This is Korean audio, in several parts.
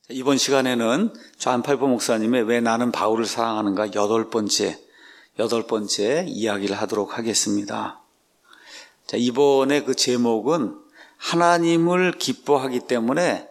이번 시간에는 좌안팔보 목사님의 왜 나는 바울을 사랑하는가 여덟 번째 이야기를 하도록 하겠습니다. 자, 이번에 그 제목은 하나님을 기뻐하기 때문에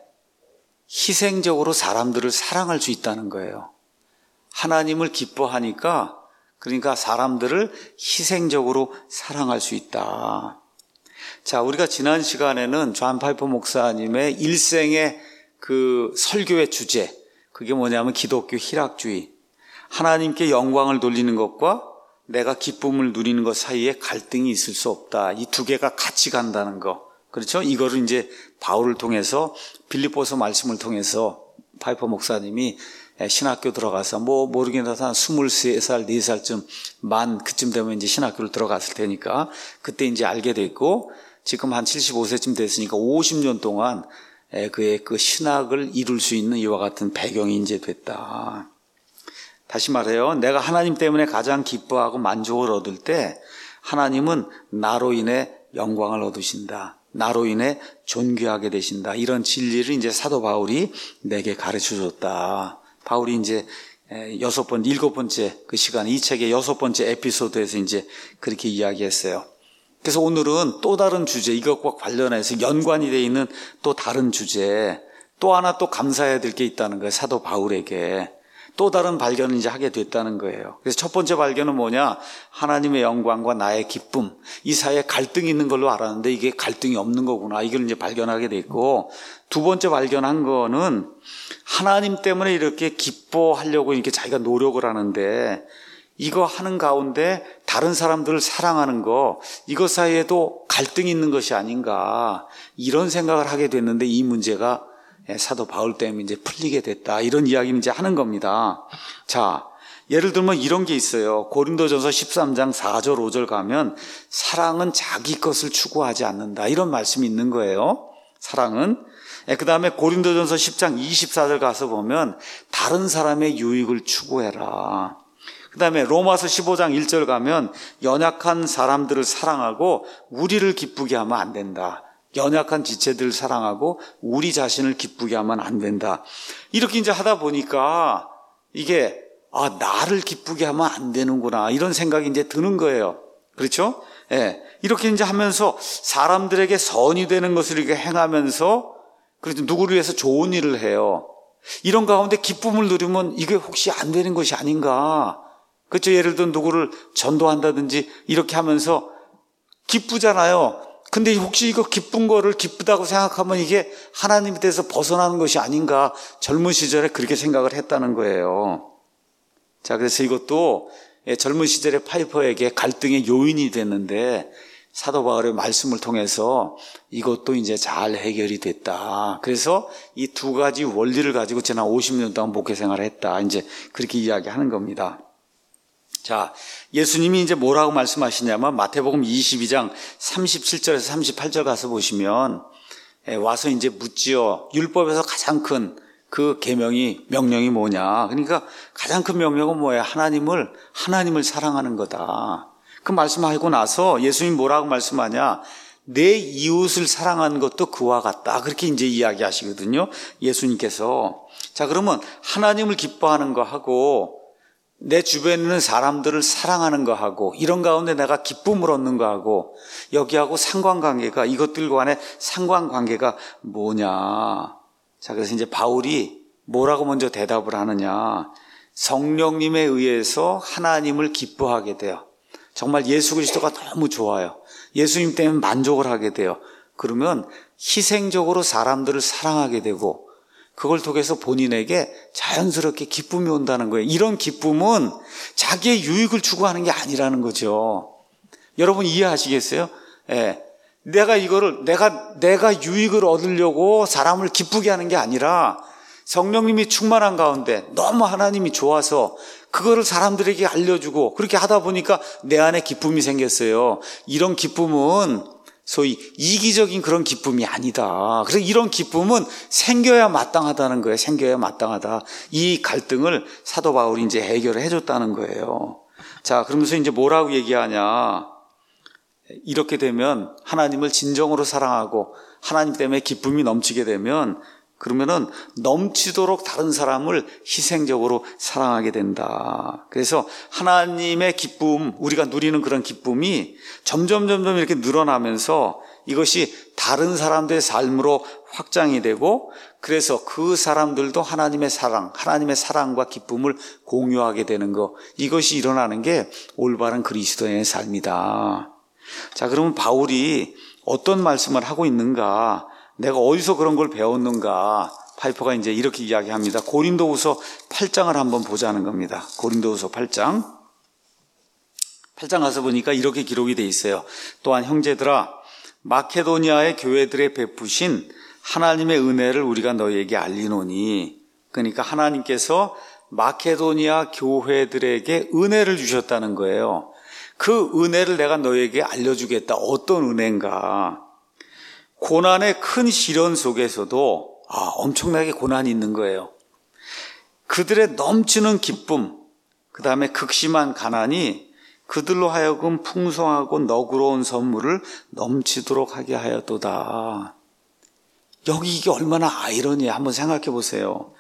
희생적으로 사람들을 사랑할 수 있다는 거예요. 하나님을 기뻐하니까 그러니까 사람들을 희생적으로 사랑할 수 있다. 자, 우리가 지난 시간에는 좌안팔보 목사님의 일생의 그 설교의 주제, 그게 뭐냐면 기독교 희락주의, 하나님께 영광을 돌리는 것과 내가 기쁨을 누리는 것 사이에 갈등이 있을 수 없다. 이 두 개가 같이 간다는 거. 그렇죠? 이거를 이제 바울을 통해서 빌립보서 말씀을 통해서 파이퍼 목사님이 신학교 들어가서 모르겠는데 한 23살, 4살쯤 그쯤 되면 이제 신학교를 들어갔을 테니까 그때 이제 알게 됐고 지금 한 75세쯤 됐으니까 50년 동안 그의 그 신학을 이룰 수 있는 이와 같은 배경이 이제 됐다. 다시 말해요. 내가 하나님 때문에 가장 기뻐하고 만족을 얻을 때 하나님은 나로 인해 영광을 얻으신다. 나로 인해 존귀하게 되신다. 이런 진리를 이제 사도 바울이 내게 가르쳐 줬다. 바울이 이제 일곱 번째 그 시간, 이 책의 6번째 에피소드에서 이제 그렇게 이야기했어요. 그래서 오늘은 또 다른 주제, 이것과 관련해서 연관이 되어 있는 또 다른 주제, 또 하나 또 감사해야 될 게 있다는 거예요. 사도 바울에게. 또 다른 발견을 이제 하게 됐다는 거예요. 그래서 첫 번째 발견은 뭐냐? 하나님의 영광과 나의 기쁨. 이 사이에 갈등이 있는 걸로 알았는데 이게 갈등이 없는 거구나. 이걸 이제 발견하게 됐고, 두 번째 발견한 거는 하나님 때문에 이렇게 기뻐하려고 이렇게 자기가 노력을 하는데 이거 하는 가운데 다른 사람들을 사랑하는 거, 이것 사이에도 갈등이 있는 것이 아닌가, 이런 생각을 하게 됐는데 이 문제가 사도 바울 때문에 이제 풀리게 됐다. 이런 이야기를 이제 하는 겁니다. 자, 예를 들면 이런 게 있어요. 고린도전서 13장 4절 5절 가면 사랑은 자기 것을 추구하지 않는다. 이런 말씀이 있는 거예요. 사랑은. 그 다음에 고린도전서 10장 24절 가서 보면 다른 사람의 유익을 추구해라. 그 다음에 로마서 15장 1절 가면 연약한 사람들을 사랑하고 우리를 기쁘게 하면 안 된다. 연약한 지체들을 사랑하고 우리 자신을 기쁘게 하면 안 된다. 이렇게 이제 하다 보니까 이게 나를 기쁘게 하면 안 되는구나, 이런 생각이 이제 드는 거예요. 그렇죠? 예. 이렇게 이제 하면서 사람들에게 선이 되는 것을 이렇게 행하면서 그래도 누구를 위해서 좋은 일을 해요. 이런 가운데 기쁨을 누리면 이게 혹시 안 되는 것이 아닌가? 그렇죠? 예를 들어 누구를 전도한다든지 이렇게 하면서 기쁘잖아요. 근데 혹시 이거 기쁜 거를 기쁘다고 생각하면 이게 하나님에 대해서 벗어나는 것이 아닌가? 젊은 시절에 그렇게 생각을 했다는 거예요. 자, 그래서 이것도 젊은 시절에 파이퍼에게 갈등의 요인이 됐는데 사도 바울의 말씀을 통해서 이것도 이제 잘 해결이 됐다. 그래서 이 두 가지 원리를 가지고 지난 50년 동안 목회 생활을 했다. 이제 그렇게 이야기하는 겁니다. 자, 예수님이 이제 뭐라고 말씀하시냐면 마태복음 22장 37절에서 38절 가서 보시면 와서 이제 묻지요. 율법에서 가장 큰 그 명령이 뭐냐? 그러니까 가장 큰 명령은 뭐예요? 하나님을 사랑하는 거다. 그 말씀하고 나서 예수님 뭐라고 말씀하냐? 내 이웃을 사랑하는 것도 그와 같다. 그렇게 이제 이야기하시거든요. 예수님께서. 자, 그러면 하나님을 기뻐하는 거 하고 내 주변에 있는 사람들을 사랑하는 거 하고 이런 가운데 내가 기쁨을 얻는 거 하고 여기하고 상관관계가, 이것들 간의 상관관계가 뭐냐? 자, 그래서 이제 바울이 뭐라고 먼저 대답을 하느냐? 성령님에 의해서 하나님을 기뻐하게 돼요. 정말 예수 그리스도가 너무 좋아요. 예수님 때문에 만족을 하게 돼요. 그러면 희생적으로 사람들을 사랑하게 되고 그걸 통해서 본인에게 자연스럽게 기쁨이 온다는 거예요. 이런 기쁨은 자기의 유익을 추구하는 게 아니라는 거죠. 여러분 이해하시겠어요? 예. 내가 유익을 얻으려고 사람을 기쁘게 하는 게 아니라 성령님이 충만한 가운데 너무 하나님이 좋아서 그거를 사람들에게 알려주고 그렇게 하다 보니까 내 안에 기쁨이 생겼어요. 이런 기쁨은 소위 이기적인 그런 기쁨이 아니다. 그래서 이런 기쁨은 생겨야 마땅하다는 거예요. 생겨야 마땅하다. 이 갈등을 사도 바울이 이제 해결을 해줬다는 거예요. 자, 그러면서 이제 뭐라고 얘기하냐? 이렇게 되면 하나님을 진정으로 사랑하고 하나님 때문에 기쁨이 넘치게 되면 그러면은 넘치도록 다른 사람을 희생적으로 사랑하게 된다. 그래서 하나님의 기쁨, 우리가 누리는 그런 기쁨이 점점 이렇게 늘어나면서 이것이 다른 사람들의 삶으로 확장이 되고, 그래서 그 사람들도 하나님의 사랑과 기쁨을 공유하게 되는 것, 이것이 일어나는 게 올바른 그리스도인의 삶이다. 자, 그러면 바울이 어떤 말씀을 하고 있는가, 내가 어디서 그런 걸 배웠는가, 파이퍼가 이제 이렇게 이야기합니다. 고린도후서 8장을 한번 보자는 겁니다. 고린도후서 8장 가서 보니까 이렇게 기록이 돼 있어요. 또한 형제들아, 마케도니아의 교회들에 베푸신 하나님의 은혜를 우리가 너희에게 알리노니, 그러니까 하나님께서 마케도니아 교회들에게 은혜를 주셨다는 거예요. 그 은혜를 내가 너희에게 알려주겠다. 어떤 은혜인가? 고난의 큰 시련 속에서도 엄청나게 고난이 있는 거예요. 그들의 넘치는 기쁨, 그 다음에 극심한 가난이 그들로 하여금 풍성하고 너그러운 선물을 넘치도록 하게 하였도다. 여기 이게 얼마나 아이러니해. 한번 생각해 보세요.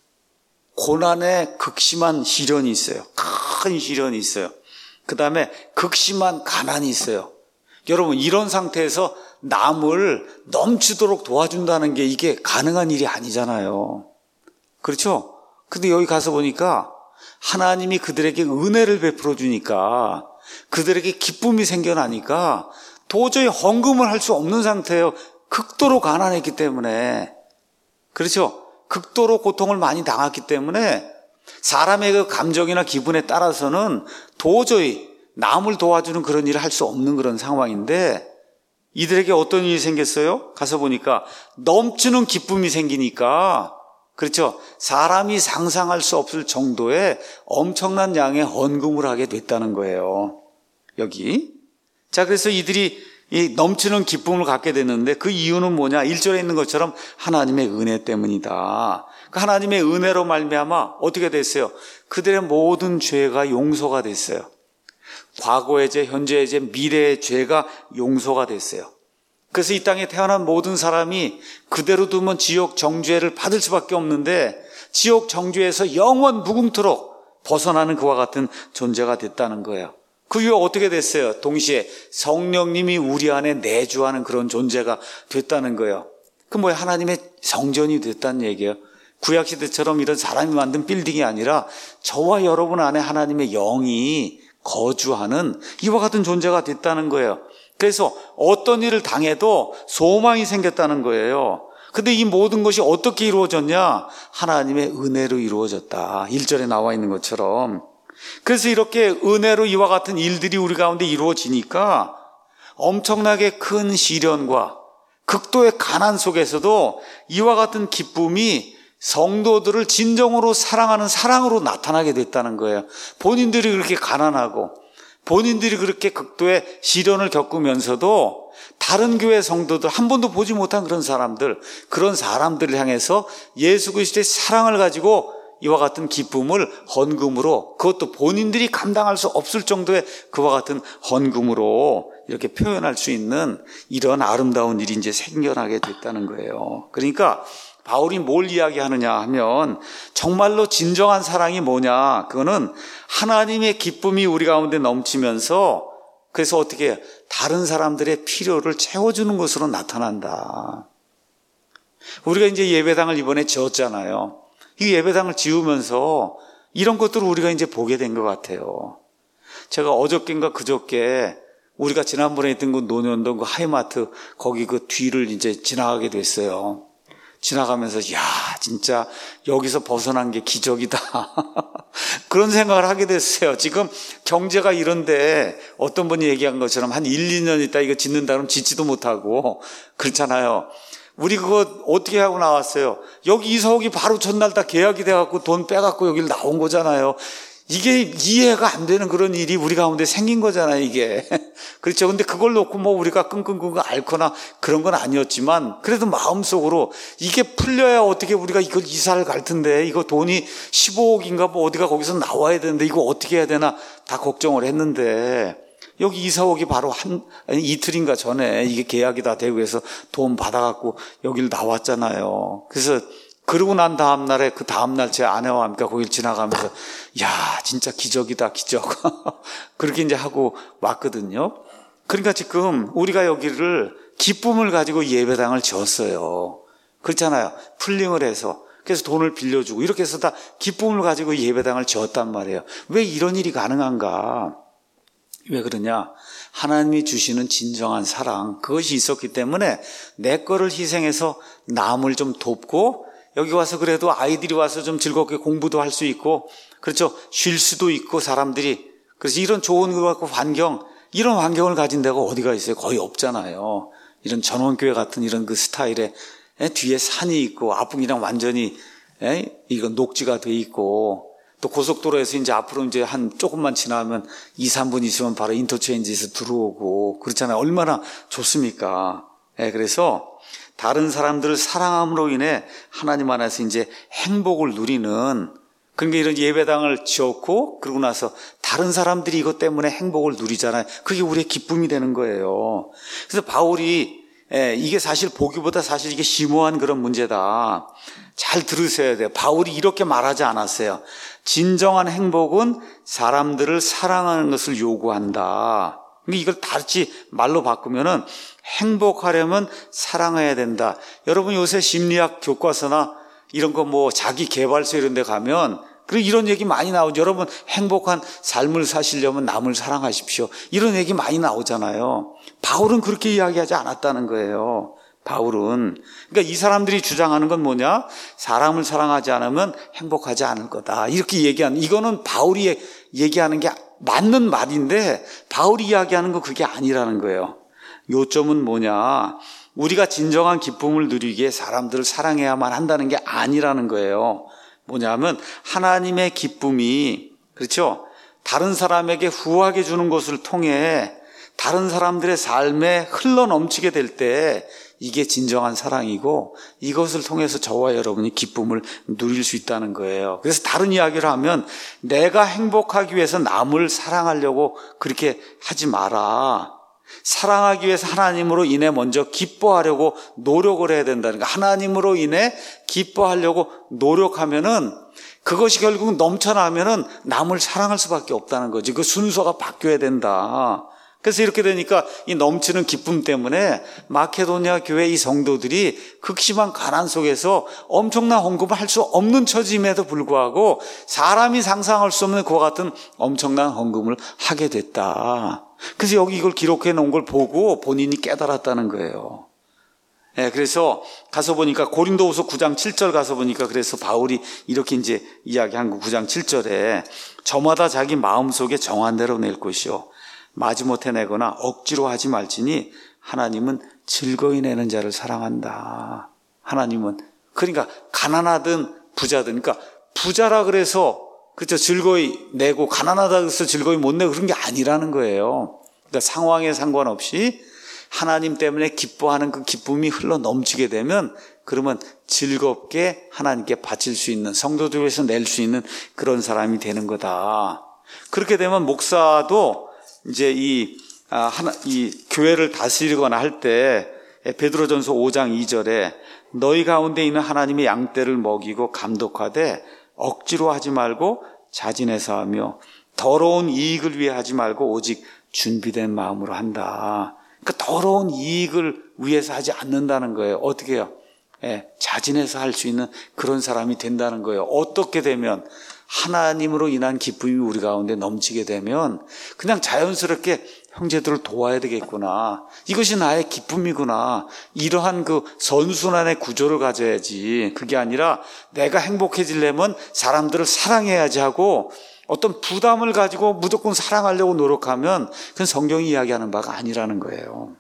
고난의 극심한 시련이 있어요. 큰 시련이 있어요. 그 다음에 극심한 가난이 있어요. 여러분, 이런 상태에서 남을 넘치도록 도와준다는 게 이게 가능한 일이 아니잖아요. 그렇죠? 근데 여기 가서 보니까 하나님이 그들에게 은혜를 베풀어 주니까, 그들에게 기쁨이 생겨나니까 도저히 헌금을 할 수 없는 상태예요. 극도로 가난했기 때문에. 그렇죠? 극도로 고통을 많이 당했기 때문에 사람의 그 감정이나 기분에 따라서는 도저히 남을 도와주는 그런 일을 할 수 없는 그런 상황인데, 이들에게 어떤 일이 생겼어요? 가서 보니까 넘치는 기쁨이 생기니까, 그렇죠? 사람이 상상할 수 없을 정도의 엄청난 양의 헌금을 하게 됐다는 거예요. 여기. 자, 그래서 이들이 이 넘치는 기쁨을 갖게 됐는데, 그 이유는 뭐냐? 1절에 있는 것처럼 하나님의 은혜 때문이다. 그 하나님의 은혜로 말미암아 어떻게 됐어요? 그들의 모든 죄가 용서가 됐어요. 과거의 죄, 현재의 죄, 미래의 죄가 용서가 됐어요. 그래서 이 땅에 태어난 모든 사람이 그대로 두면 지옥 정죄를 받을 수밖에 없는데, 지옥 정죄에서 영원 무궁토록 벗어나는 그와 같은 존재가 됐다는 거예요. 그 이후에 어떻게 됐어요? 동시에 성령님이 우리 안에 내주하는 그런 존재가 됐다는 거예요. 그 뭐야? 하나님의 성전이 됐다는 얘기예요. 구약시대처럼 이런 사람이 만든 빌딩이 아니라 저와 여러분 안에 하나님의 영이 거주하는 이와 같은 존재가 됐다는 거예요. 그래서 어떤 일을 당해도 소망이 생겼다는 거예요. 근데 이 모든 것이 어떻게 이루어졌냐? 하나님의 은혜로 이루어졌다. 1절에 나와 있는 것처럼. 그래서 이렇게 은혜로 이와 같은 일들이 우리 가운데 이루어지니까 엄청나게 큰 시련과 극도의 가난 속에서도 이와 같은 기쁨이 성도들을 진정으로 사랑하는 사랑으로 나타나게 됐다는 거예요. 본인들이 그렇게 가난하고 본인들이 그렇게 극도의 시련을 겪으면서도 다른 교회 성도들, 한 번도 보지 못한 그런 사람들을 향해서 예수 그리스도의 사랑을 가지고 이와 같은 기쁨을 헌금으로, 그것도 본인들이 감당할 수 없을 정도의 그와 같은 헌금으로 이렇게 표현할 수 있는 이런 아름다운 일이 이제 생겨나게 됐다는 거예요. 그러니까 바울이 뭘 이야기하느냐 하면, 정말로 진정한 사랑이 뭐냐, 그거는 하나님의 기쁨이 우리 가운데 넘치면서, 그래서 어떻게 해요? 다른 사람들의 필요를 채워주는 것으로 나타난다. 우리가 이제 예배당을 이번에 지었잖아요. 이 예배당을 지으면서 이런 것들을 우리가 이제 보게 된 것 같아요. 제가 어저께인가 그저께 우리가 지난번에 했던 그 논현동 그 하이마트 거기 그 뒤를 이제 지나가게 됐어요. 지나가면서 야, 진짜 여기서 벗어난 게 기적이다. 그런 생각을 하게 됐어요. 지금 경제가 이런데 어떤 분이 얘기한 것처럼 한 1, 2년 있다 이거 짓는다 그러면 짓지도 못하고 그렇잖아요. 우리 그거 어떻게 하고 나왔어요? 여기 이사 오기 바로 전날 다 계약이 돼갖고 돈 빼갖고 여기를 나온 거잖아요. 이게 이해가 안 되는 그런 일이 우리 가운데 생긴 거잖아요, 이게. 그렇죠. 근데 그걸 놓고 뭐 우리가 끙끙끙끙 앓거나 그런 건 아니었지만, 그래도 마음속으로 이게 풀려야 어떻게 우리가 이걸 이사를 갈 텐데, 이거 돈이 15억인가 뭐 어디가 거기서 나와야 되는데 이거 어떻게 해야 되나 다 걱정을 했는데, 여기 이사 오기 바로 이틀인가 전에 이게 계약이 다 되고 해서 돈 받아갖고 여길 나왔잖아요. 그래서 그러고 난 다음 날에 그 다음 날 제 아내와 함께 거길 지나가면서 야, 진짜 기적이다, 기적. 그렇게 이제 하고 왔거든요. 그러니까 지금 우리가 여기를 기쁨을 가지고 예배당을 지었어요. 그렇잖아요. 풀링을 해서. 그래서 돈을 빌려주고 이렇게 해서 다 기쁨을 가지고 예배당을 지었단 말이에요. 왜 이런 일이 가능한가? 왜 그러냐? 하나님이 주시는 진정한 사랑, 그것이 있었기 때문에 내 거를 희생해서 남을 좀 돕고 여기 와서 그래도 아이들이 와서 좀 즐겁게 공부도 할 수 있고, 그렇죠? 쉴 수도 있고 사람들이. 그래서 이런 좋은 환경, 이런 환경을 가진 데가 어디가 있어요? 거의 없잖아요. 이런 전원교회 같은 이런 그 스타일에 뒤에 산이 있고 앞은 완전히 이건 녹지가 돼 있고, 또 고속도로에서 이제 앞으로 이제 한 조금만 지나면 2, 3분 있으면 바로 인터체인지에서 들어오고 그렇잖아요. 얼마나 좋습니까? 그래서 다른 사람들을 사랑함으로 인해 하나님 안에서 이제 행복을 누리는, 그러니까 이런 예배당을 지었고 그러고 나서 다른 사람들이 이것 때문에 행복을 누리잖아요. 그게 우리의 기쁨이 되는 거예요. 그래서 바울이 이게 사실 보기보다 사실 이게 심오한 그런 문제다. 잘 들으셔야 돼요. 바울이 이렇게 말하지 않았어요. 진정한 행복은 사람들을 사랑하는 것을 요구한다. 이걸 다시 말로 바꾸면은 행복하려면 사랑해야 된다. 여러분 요새 심리학 교과서나 이런 거 뭐 자기 개발서 이런 데 가면 그리고 이런 얘기 많이 나오죠. 여러분 행복한 삶을 사시려면 남을 사랑하십시오. 이런 얘기 많이 나오잖아요. 바울은 그렇게 이야기하지 않았다는 거예요. 바울은. 그러니까 이 사람들이 주장하는 건 뭐냐? 사람을 사랑하지 않으면 행복하지 않을 거다. 이렇게 얘기하는, 이거는 바울이 얘기하는 게 맞는 말인데 바울이 이야기하는 건 그게 아니라는 거예요. 요점은 뭐냐? 우리가 진정한 기쁨을 누리기에 사람들을 사랑해야만 한다는 게 아니라는 거예요. 뭐냐면 하나님의 기쁨이, 그렇죠? 다른 사람에게 후하게 주는 것을 통해 다른 사람들의 삶에 흘러넘치게 될 때 이게 진정한 사랑이고 이것을 통해서 저와 여러분이 기쁨을 누릴 수 있다는 거예요. 그래서 다른 이야기를 하면 내가 행복하기 위해서 남을 사랑하려고 그렇게 하지 마라. 사랑하기 위해서 하나님으로 인해 먼저 기뻐하려고 노력을 해야 된다는 거예요. 하나님으로 인해 기뻐하려고 노력하면은 그것이 결국 넘쳐나면은 남을 사랑할 수밖에 없다는 거지. 그 순서가 바뀌어야 된다. 그래서 이렇게 되니까 이 넘치는 기쁨 때문에 마케도니아 교회 이 성도들이 극심한 가난 속에서 엄청난 헌금을 할 수 없는 처짐에도 불구하고 사람이 상상할 수 없는 그와 같은 엄청난 헌금을 하게 됐다. 그래서 여기 이걸 기록해 놓은 걸 보고 본인이 깨달았다는 거예요. 그래서 가서 보니까 고린도후서 9장 7절 가서 보니까 그래서 바울이 이렇게 이제 이야기한 거 9장 7절에 저마다 자기 마음속에 정한 대로 낼 것이요 마지못해 내거나 억지로 하지 말지니 하나님은 즐거이 내는 자를 사랑한다. 하나님은, 그러니까 가난하든 부자든, 그러니까 부자라 그래서 그렇죠, 즐거이 내고 가난하다 그래서 즐거이 못 내고 그런 게 아니라는 거예요. 그러니까 상황에 상관없이 하나님 때문에 기뻐하는 그 기쁨이 흘러 넘치게 되면 그러면 즐겁게 하나님께 바칠 수 있는, 성도들 위해서 낼 수 있는 그런 사람이 되는 거다. 그렇게 되면 목사도 이제 이 교회를 다스리거나 할 때 베드로전서 5장 2절에 너희 가운데 있는 하나님의 양떼를 먹이고 감독하되 억지로 하지 말고 자진해서 하며 더러운 이익을 위해 하지 말고 오직 준비된 마음으로 한다. 그러니까 더러운 이익을 위해서 하지 않는다는 거예요. 어떻게 해요? 자진해서 할 수 있는 그런 사람이 된다는 거예요. 어떻게 되면? 하나님으로 인한 기쁨이 우리 가운데 넘치게 되면 그냥 자연스럽게 형제들을 도와야 되겠구나. 이것이 나의 기쁨이구나. 이러한 그 선순환의 구조를 가져야지. 그게 아니라 내가 행복해지려면 사람들을 사랑해야지 하고 어떤 부담을 가지고 무조건 사랑하려고 노력하면 그건 성경이 이야기하는 바가 아니라는 거예요.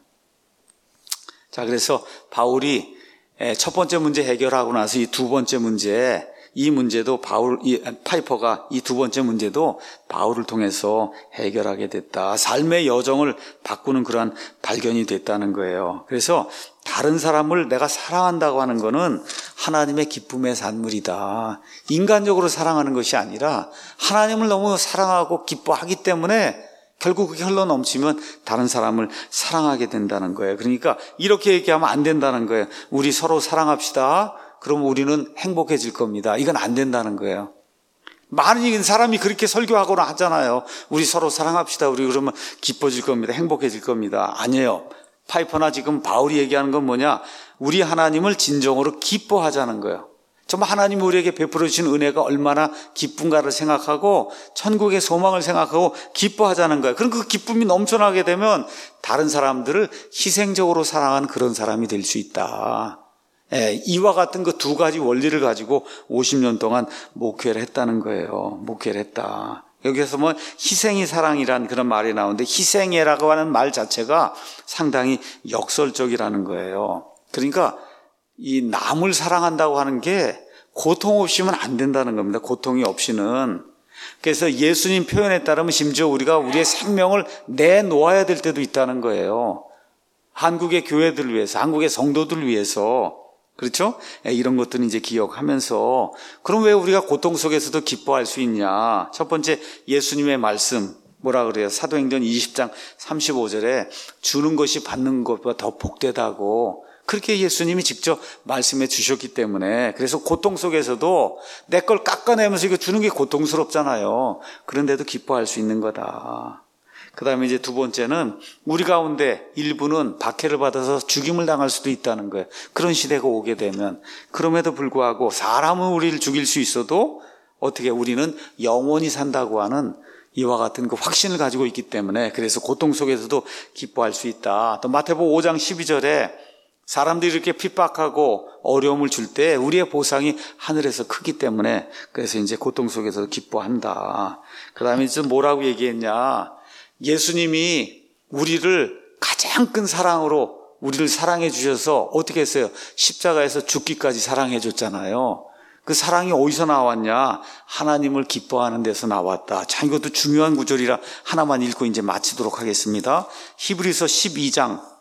자, 그래서 바울이 첫 번째 문제 해결하고 나서 이 두 번째 문제, 이 문제도 파이퍼가 이 두 번째 문제도 바울을 통해서 해결하게 됐다. 삶의 여정을 바꾸는 그러한 발견이 됐다는 거예요. 그래서 다른 사람을 내가 사랑한다고 하는 것은 하나님의 기쁨의 산물이다. 인간적으로 사랑하는 것이 아니라 하나님을 너무 사랑하고 기뻐하기 때문에 결국 그게 흘러넘치면 다른 사람을 사랑하게 된다는 거예요. 그러니까 이렇게 얘기하면 안 된다는 거예요. 우리 서로 사랑합시다. 그럼 우리는 행복해질 겁니다. 이건 안 된다는 거예요. 많은 사람이 그렇게 설교하거나 하잖아요. 우리 서로 사랑합시다. 우리 그러면 기뻐질 겁니다. 행복해질 겁니다. 아니에요. 파이퍼나 지금 바울이 얘기하는 건 뭐냐? 우리 하나님을 진정으로 기뻐하자는 거예요. 정말 하나님이 우리에게 베풀어 주신 은혜가 얼마나 기쁜가를 생각하고 천국의 소망을 생각하고 기뻐하자는 거예요. 그럼 그 기쁨이 넘쳐나게 되면 다른 사람들을 희생적으로 사랑하는 그런 사람이 될 수 있다. 이와 같은 그 두 가지 원리를 가지고 50년 동안 목회를 했다는 거예요. 목회를 했다. 여기서 뭐 희생이 사랑이란 그런 말이 나오는데 희생이라고 하는 말 자체가 상당히 역설적이라는 거예요. 그러니까 이 남을 사랑한다고 하는 게 고통 없이면 안 된다는 겁니다. 고통이 없이는. 그래서 예수님 표현에 따르면 심지어 우리가 우리의 생명을 내놓아야 될 때도 있다는 거예요. 한국의 교회들을 위해서, 한국의 성도들을 위해서. 그렇죠? 이런 것들은 이제 기억하면서 그럼 왜 우리가 고통 속에서도 기뻐할 수 있냐? 첫 번째 예수님의 말씀 뭐라 그래요? 사도행전 20장 35절에 주는 것이 받는 것보다 더 복되다고 그렇게 예수님이 직접 말씀해 주셨기 때문에 그래서 고통 속에서도 내 걸 깎아내면서 이거 주는 게 고통스럽잖아요. 그런데도 기뻐할 수 있는 거다. 그 다음에 이제 두 번째는 우리 가운데 일부는 박해를 받아서 죽임을 당할 수도 있다는 거예요. 그런 시대가 오게 되면 그럼에도 불구하고 사람은 우리를 죽일 수 있어도 어떻게 우리는 영원히 산다고 하는 이와 같은 그 확신을 가지고 있기 때문에 그래서 고통 속에서도 기뻐할 수 있다. 또 마태복음 5장 12절에 사람들이 이렇게 핍박하고 어려움을 줄 때 우리의 보상이 하늘에서 크기 때문에 그래서 이제 고통 속에서도 기뻐한다. 그 다음에 이제 뭐라고 얘기했냐. 예수님이 우리를 가장 큰 사랑으로 우리를 사랑해 주셔서 어떻게 했어요? 십자가에서 죽기까지 사랑해 줬잖아요. 그 사랑이 어디서 나왔냐? 하나님을 기뻐하는 데서 나왔다. 자, 이것도 중요한 구절이라 하나만 읽고 이제 마치도록 하겠습니다. 히브리서 12장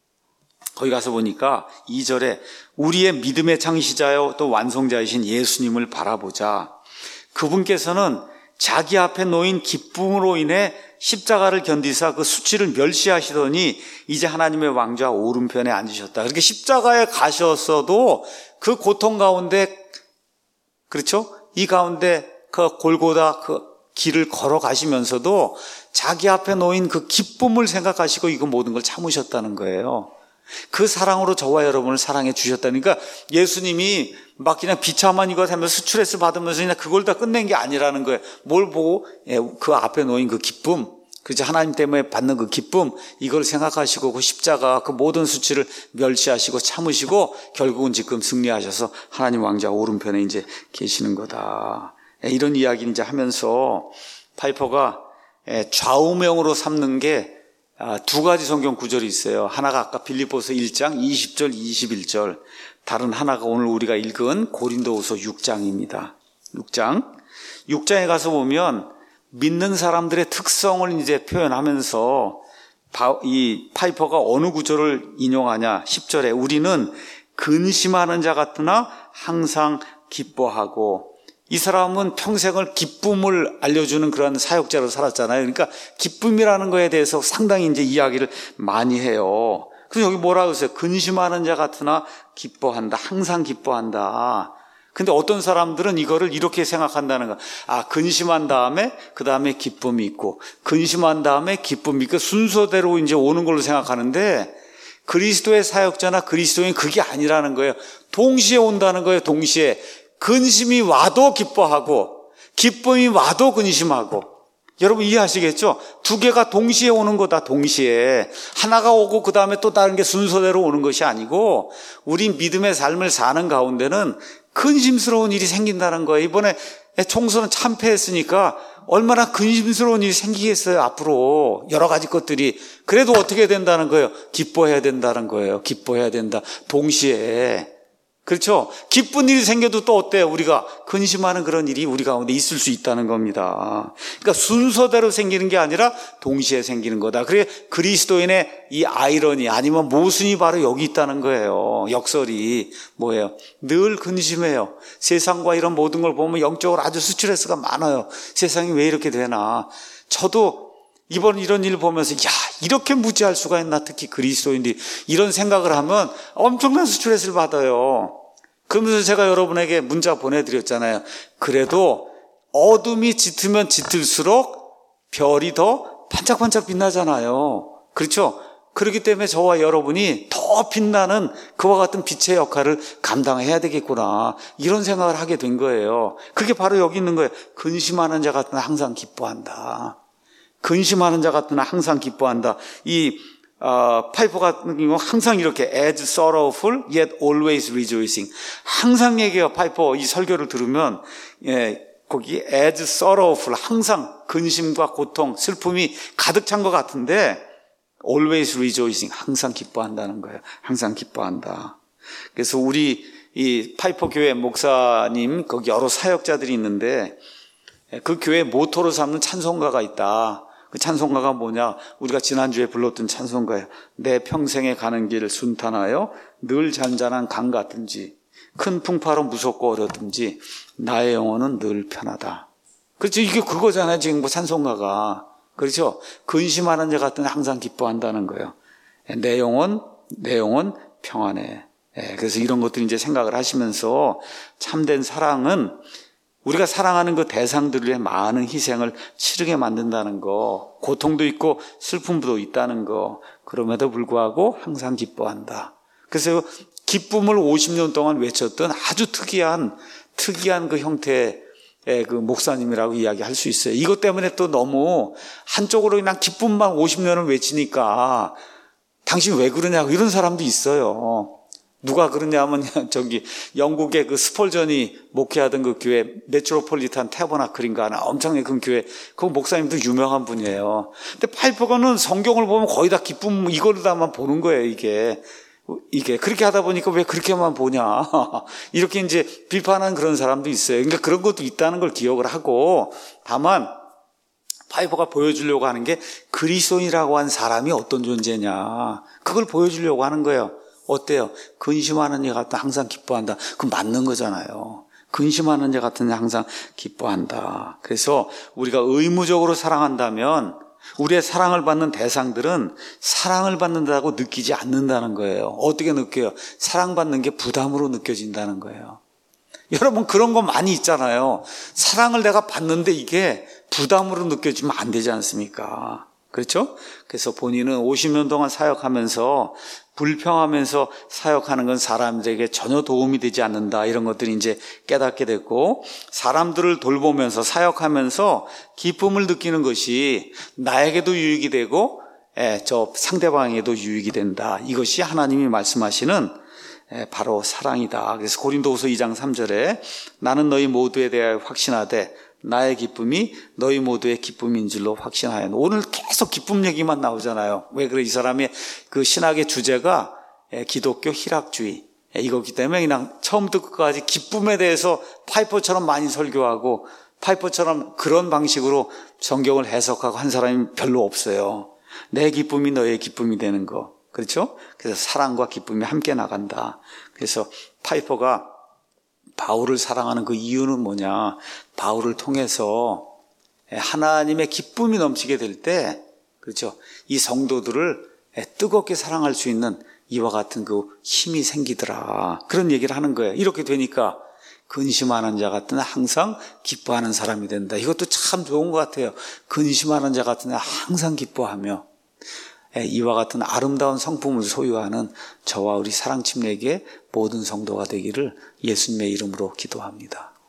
거기 가서 보니까 2절에 우리의 믿음의 창시자요 또 완성자이신 예수님을 바라보자. 그분께서는 자기 앞에 놓인 기쁨으로 인해 십자가를 견디사 그 수치를 멸시하시더니 이제 하나님의 왕좌 오른편에 앉으셨다. 그렇게 십자가에 가셨어도 그 고통 가운데 그렇죠? 이 가운데 그 골고다 그 길을 걸어가시면서도 자기 앞에 놓인 그 기쁨을 생각하시고 이거 모든 걸 참으셨다는 거예요. 그 사랑으로 저와 여러분을 사랑해 주셨다니까 예수님이 막 그냥 비참한 이거 하면서 스트레스 받으면서 그냥 그걸 다 끝낸 게 아니라는 거예요. 뭘 보고 그 앞에 놓인 그 기쁨, 그죠? 하나님 때문에 받는 그 기쁨 이걸 생각하시고 그 십자가 그 모든 수치를 멸시하시고 참으시고 결국은 지금 승리하셔서 하나님 왕자 오른편에 이제 계시는 거다. 이런 이야기를 이제 하면서 파이퍼가 좌우명으로 삼는 게 두 가지 성경 구절이 있어요. 하나가 아까 빌립보서 1장 20절 21절 다른 하나가 오늘 우리가 읽은 고린도후서 6장입니다. 6장에 가서 보면 믿는 사람들의 특성을 이제 표현하면서 이 파이퍼가 어느 구절을 인용하냐 10절에 우리는 근심하는 자 같으나 항상 기뻐하고 이 사람은 평생을 기쁨을 알려주는 그런 사역자로 살았잖아요. 그러니까 기쁨이라는 거에 대해서 상당히 이제 이야기를 많이 해요. 그래서 여기 뭐라고 했어요? 근심하는 자 같으나 기뻐한다. 항상 기뻐한다. 근데 어떤 사람들은 이거를 이렇게 생각한다는 거야. 근심한 다음에 그 다음에 기쁨이 있고 근심한 다음에 기쁨이 있고 순서대로 이제 오는 걸로 생각하는데 그리스도의 사역자나 그리스도인 그게 아니라는 거예요. 동시에 온다는 거예요. 동시에. 근심이 와도 기뻐하고 기쁨이 와도 근심하고 여러분 이해하시겠죠? 두 개가 동시에 오는 거다. 동시에 하나가 오고 그 다음에 또 다른 게 순서대로 오는 것이 아니고 우리 믿음의 삶을 사는 가운데는 근심스러운 일이 생긴다는 거예요. 이번에 총선은 참패했으니까 얼마나 근심스러운 일이 생기겠어요. 앞으로 여러 가지 것들이. 그래도 어떻게 된다는 거예요? 기뻐해야 된다는 거예요. 기뻐해야 된다. 동시에. 그렇죠? 기쁜 일이 생겨도 또 어때요? 우리가 근심하는 그런 일이 우리 가운데 있을 수 있다는 겁니다. 그러니까 순서대로 생기는 게 아니라 동시에 생기는 거다. 그래 그리스도인의 이 아이러니 아니면 모순이 바로 여기 있다는 거예요. 역설이 뭐예요? 늘 근심해요. 세상과 이런 모든 걸 보면 영적으로 아주 스트레스가 많아요. 세상이 왜 이렇게 되나? 저도 이번 이런 일 보면서 야, 이렇게 무지할 수가 있나, 특히 그리스도인들이 이런 생각을 하면 엄청난 스트레스를 받아요. 그러면서 제가 여러분에게 문자 보내드렸잖아요. 그래도 어둠이 짙으면 짙을수록 별이 더 반짝반짝 빛나잖아요. 그렇죠? 그렇기 때문에 저와 여러분이 더 빛나는 그와 같은 빛의 역할을 감당해야 되겠구나, 이런 생각을 하게 된 거예요. 그게 바로 여기 있는 거예요. 근심하는 자 같으나 항상 기뻐한다. 근심하는 자 같으나 항상 기뻐한다. 이 파이퍼 같은 경우 항상 이렇게 as sorrowful yet always rejoicing, 항상 얘기해요. 파이퍼 이 설교를 들으면 거기 as sorrowful, 항상 근심과 고통, 슬픔이 가득 찬 것 같은데 always rejoicing, 항상 기뻐한다는 거예요. 항상 기뻐한다. 그래서 우리 이 파이퍼 교회 목사님, 거기 여러 사역자들이 있는데 그 교회 모토로 삼는 찬송가가 있다. 그 찬송가가 뭐냐? 우리가 지난주에 불렀던 찬송가예요. 내 평생에 가는 길 순탄하여 늘 잔잔한 강 같은지, 큰 풍파로 무섭고 어렵든지 나의 영혼은 늘 편하다. 그렇죠? 이게 그거잖아요. 지금 뭐 찬송가가. 그렇죠? 근심하는 자 같은 항상 기뻐한다는 거예요. 내 영혼 평안해. 그래서 이런 것들 이제 생각을 하시면서 참된 사랑은 우리가 사랑하는 그 대상들을 위해 많은 희생을 치르게 만든다는 거, 고통도 있고 슬픔도 있다는 거, 그럼에도 불구하고 항상 기뻐한다. 그래서 기쁨을 50년 동안 외쳤던 아주 특이한 그 형태의 그 목사님이라고 이야기할 수 있어요. 이것 때문에 또 너무 한쪽으로 그냥 기쁨만 50년을 외치니까 당신 왜 그러냐고 이런 사람도 있어요. 누가 그러냐면 저기 영국의 그 스펄전이 목회하던 그 교회 메트로폴리탄 태버나클인가 하나 엄청나게 큰 교회, 그 목사님도 유명한 분이에요. 근데 파이퍼가는 성경을 보면 거의 다 기쁨 이걸로다만 보는 거예요. 이게 그렇게 하다 보니까 왜 그렇게만 보냐 이렇게 이제 비판하는 그런 사람도 있어요. 그러니까 그런 것도 있다는 걸 기억을 하고, 다만 파이퍼가 보여주려고 하는 게 그리스도인이라고 한 사람이 어떤 존재냐, 그걸 보여주려고 하는 거예요. 어때요? 근심하는 자 같은 항상 기뻐한다. 그건 맞는 거잖아요. 근심하는 자 같은 항상 기뻐한다. 그래서 우리가 의무적으로 사랑한다면 우리의 사랑을 받는 대상들은 사랑을 받는다고 느끼지 않는다는 거예요. 어떻게 느껴요? 사랑받는 게 부담으로 느껴진다는 거예요. 여러분 그런 거 많이 있잖아요. 사랑을 내가 받는데 이게 부담으로 느껴지면 안 되지 않습니까? 그렇죠? 그래서 본인은 50년 동안 사역하면서 불평하면서 사역하는 건 사람들에게 전혀 도움이 되지 않는다, 이런 것들이 이제 깨닫게 됐고, 사람들을 돌보면서 사역하면서 기쁨을 느끼는 것이 나에게도 유익이 되고 저 상대방에게도 유익이 된다. 이것이 하나님이 말씀하시는 바로 사랑이다. 그래서 고린도후서 2장 3절에 나는 너희 모두에 대하여 확신하되 나의 기쁨이 너희 모두의 기쁨인 줄로 확신하여. 오늘 계속 기쁨 얘기만 나오잖아요. 왜 그래? 이 사람의 그 신학의 주제가 기독교 희락주의 이거기 때문에 그냥 처음부터 끝까지 기쁨에 대해서 파이퍼처럼 많이 설교하고 파이퍼처럼 그런 방식으로 성경을 해석하고 한 사람이 별로 없어요. 내 기쁨이 너의 기쁨이 되는 거. 그렇죠? 그래서 사랑과 기쁨이 함께 나간다. 그래서 파이퍼가 바울을 사랑하는 그 이유는 뭐냐? 바울을 통해서 하나님의 기쁨이 넘치게 될 때, 그렇죠? 이 성도들을 뜨겁게 사랑할 수 있는 이와 같은 그 힘이 생기더라. 그런 얘기를 하는 거예요. 이렇게 되니까 근심하는 자 같은 항상 기뻐하는 사람이 된다. 이것도 참 좋은 것 같아요. 근심하는 자 같은 항상 기뻐하며 이와 같은 아름다운 성품을 소유하는 저와 우리 사랑침례교회 모든 성도가 되기를 예수님의 이름으로 기도합니다.